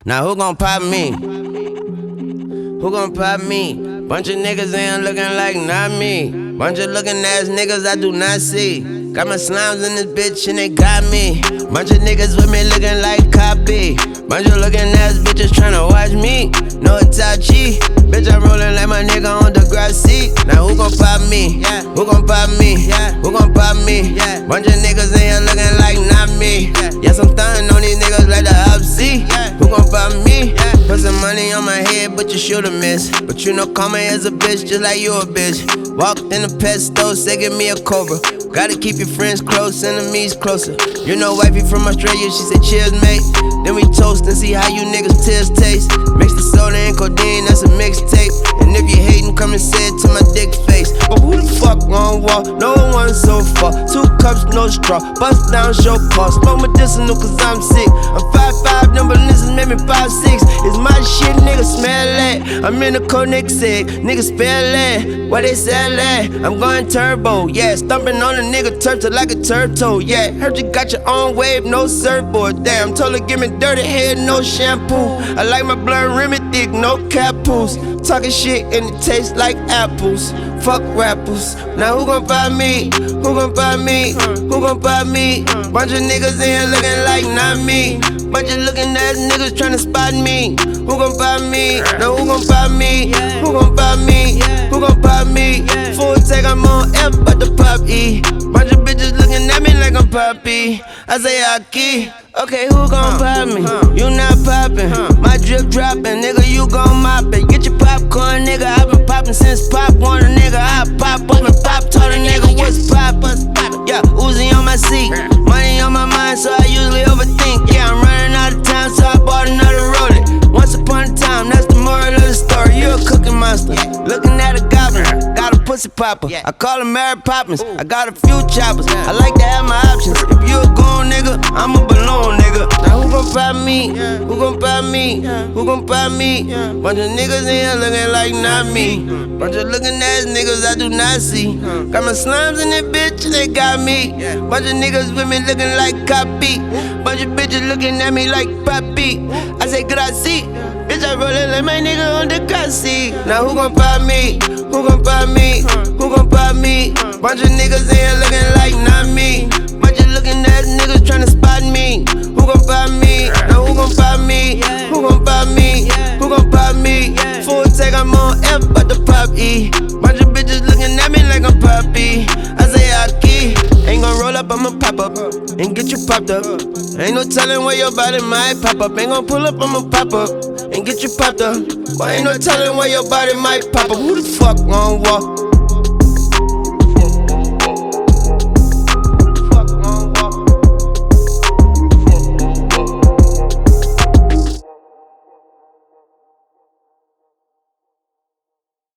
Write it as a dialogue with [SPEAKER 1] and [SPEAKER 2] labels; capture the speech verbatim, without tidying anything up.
[SPEAKER 1] Now who gon' pop me? Who gon' pop me? Bunch of niggas ain't looking like not me. Bunch of looking ass niggas I do not see. Got my slimes in this bitch and they got me. Bunch of niggas with me looking like copy. Bunch of looking ass bitches tryna watch me. No Itachi. Bitch, I'm rolling like my nigga on the grass seat. Now who gon' pop me? Yeah. Who gon' pop me? Yeah. Who gon' pop me? Yeah. Bunch of niggas in here looking like not me. Yeah. Yes, I'm stunning on these niggas like the Hopsy. Yeah. Who gon' pop me? Yeah. Put some money on my head, but you shoulda missed. But you know karma is a bitch, just like you a bitch. Walked in the pet store, say give me a cobra. Gotta keep your friends close, enemies closer. You know wifey from Australia, she said cheers mate. Then we toast and see how you niggas tears taste. Mix the soda and codeine, that's a mixtape. And if you hatin', come and say it to my dick face. But who the fuck gon' walk? No one so far. Two cups, no straw. Bust down, show cost. Smoke medicinal cause I'm sick. I'm five five, them balances made me five six. It's my shit, nigga, smell that. I'm in the Koenig sick, nigga spell that. Why they sell that? I'm going turbo, yeah. Stumping on a nigga turf to like a turtle, yeah. Heard you got your own wave, no surfboard. Damn, told her give me dirty hair, no shampoo. I like my blood rimmed thick, no capoos. Talking shit and it tastes like apples. Fuck rappers. Now who gon' buy me? Who gon' buy me? Who gon' buy me? Bunch of niggas in here looking like not me. Bunch of looking ass niggas tryna spot me. Who gon' buy me? Now who gon' buy me? Who gon' buy me? Who gon' buy me? Full take, I'm on F, but the pop E. Bunch of bitches looking at me like I'm Poppy. I say Aki. Okay, who gon' pop me? You not poppin'. My drip droppin', nigga, you gon' mop it. Get your popcorn, nigga. I been poppin' since Pop want a nigga. I pop up and pop, told a nigga what's poppin'. Yeah, Uzi on my seat, money on my mind, so I usually overthink. Yeah, I'm running out of time, so I bought another Rolex. Once upon a time, that's the moral of the story. You a cooking monster, looking at a goblin, got a pussy popper. I call him Mary Poppins. I got a few choppers. I like to have my options. If you a goon nigga, I'm a balloon nigga. Now who gon' pop me? Who gon' pop me? Who gon' pop me? Bunch of niggas in here looking like not me. Bunch of looking ass niggas I do not see. Got my slimes in that bitch and they got me. Bunch of niggas with me looking like copy. Bunch of bitches looking at me like Poppy. I say gracie. Bitch, I rollin' like my nigga on the car seat. Now who gon' pop me? Who gon' pop me? Who gon' pop me? Bunch of niggas in here looking like not me. Bunch of looking ass niggas tryna spot me. Who gon' pop me? Now who gon' pop me? Who gon' pop me? Who gon' pop me? Full take, I'm on F, but the pop E. Bunch of bitches looking at me like I'm Poppy. I say Aki. Ain't gon' roll up, I'ma pop up and get you popped up. Ain't no telling where your body might pop up. Ain't gon' pull up, I'ma pop up and get you popped up. But ain't no telling where your body might pop up. Who the fuck gon' walk?